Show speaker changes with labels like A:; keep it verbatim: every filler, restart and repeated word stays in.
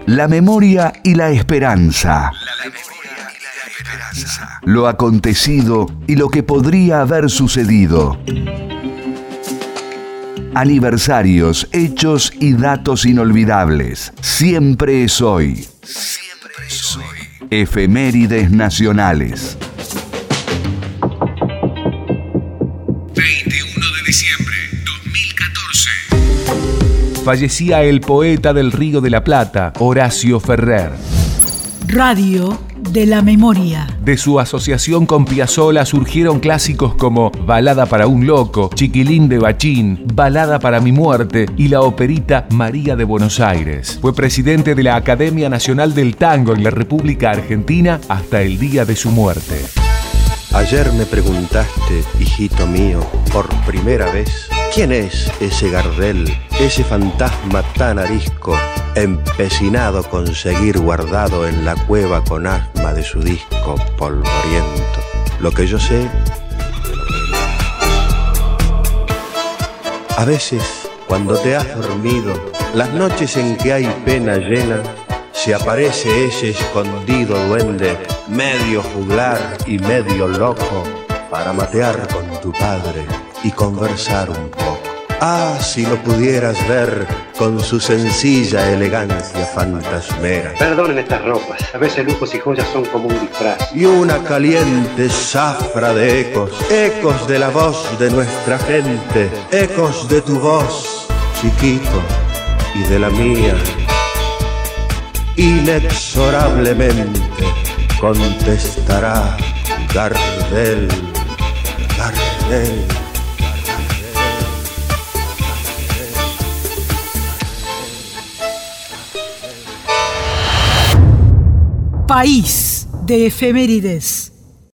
A: La memoria y la esperanza. Lo acontecido y lo que podría haber sucedido. Aniversarios, hechos y datos inolvidables. Siempre es hoy. Siempre es hoy. Efemérides nacionales.
B: veintiuno de diciembre dos mil catorce.
C: Fallecía el poeta del Río de la Plata, Horacio Ferrer.
D: Radio de la Memoria.
C: De su asociación con Piazzolla surgieron clásicos como Balada para un loco, Chiquilín de Bachín, Balada para mi muerte y la operita María de Buenos Aires. Fue presidente de la Academia Nacional del Tango en la República Argentina hasta el día de su muerte.
E: Ayer me preguntaste, hijito mío, por primera vez, ¿quién es ese Gardel, ese fantasma tan arisco, empecinado con seguir guardado en la cueva con asma de su disco polvoriento? Lo que yo sé, a veces, cuando te has dormido, las noches en que hay pena llena, se aparece ese escondido duende, medio juglar y medio loco, para matear con tu padre y conversar un poco. Ah, si lo pudieras ver con su sencilla elegancia fantasmera.
F: Perdonen estas ropas, a veces lujos y joyas son como un disfraz.
E: Y una caliente zafra de ecos, ecos de la voz de nuestra gente, ecos de tu voz, chiquito, y de la mía. Inexorablemente contestará Gardel, Gardel.
D: País de efemérides.